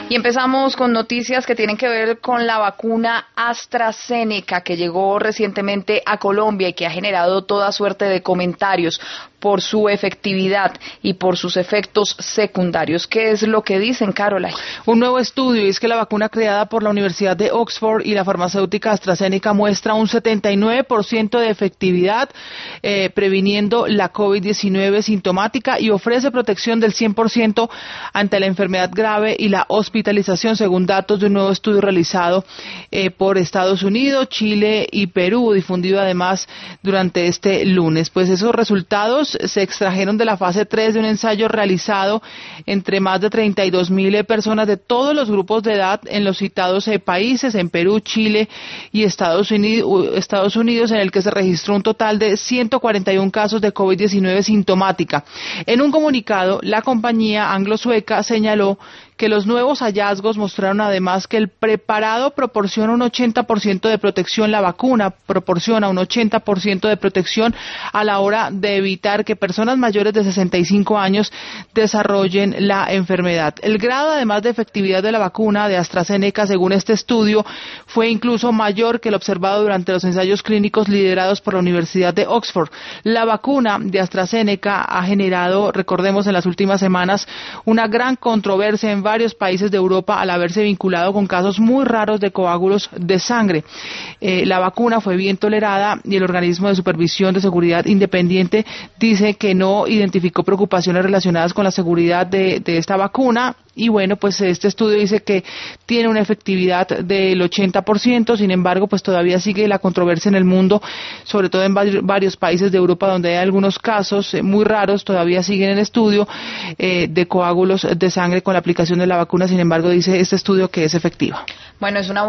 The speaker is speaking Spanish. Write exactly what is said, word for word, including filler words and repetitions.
Y empezamos con noticias que tienen que ver con la vacuna AstraZeneca que llegó recientemente a Colombia y que ha generado toda suerte de comentarios por su efectividad y por sus efectos secundarios. ¿Qué es lo que dicen, Caroline? Un nuevo estudio es que la vacuna creada por la Universidad de Oxford y la farmacéutica AstraZeneca muestra un setenta y nueve por ciento de efectividad eh, previniendo la COVID diecinueve sintomática y ofrece protección del cien por ciento ante la enfermedad grave y la hospitalización, según datos de un nuevo estudio realizado eh, por Estados Unidos, Chile y Perú, difundido además durante este lunes. Pues esos resultados se extrajeron de la fase tres de un ensayo realizado entre más de treinta y dos mil personas de todos los grupos de edad en los citados eh, países, en Perú, Chile y Estados Unidos, Estados Unidos, en el que se registró un total de ciento cuarenta y uno casos de COVID diecinueve sintomática. En un comunicado, la compañía anglo-sueca señaló que los nuevos hallazgos mostraron además que el preparado proporciona un ochenta por ciento de protección, la vacuna proporciona un ochenta por ciento de protección a la hora de evitar que personas mayores de sesenta y cinco años desarrollen la enfermedad. El grado además de efectividad de la vacuna de AstraZeneca, según este estudio, fue incluso mayor que el observado durante los ensayos clínicos liderados por la Universidad de Oxford. La vacuna de AstraZeneca ha generado, recordemos, en las últimas semanas una gran controversia en varios países de Europa al haberse vinculado con casos muy raros de coágulos de sangre. Eh, la vacuna fue bien tolerada y el organismo de supervisión de seguridad independiente dice que no identificó preocupaciones relacionadas con la seguridad de, de esta vacuna. Y bueno, pues este estudio dice que tiene una efectividad del ochenta por ciento, sin embargo, pues todavía sigue la controversia en el mundo, sobre todo en varios países de Europa donde hay algunos casos eh, muy raros, todavía siguen en estudio eh, de coágulos de sangre con la aplicación de la vacuna, sin embargo, dice este estudio que es efectiva. Bueno, es una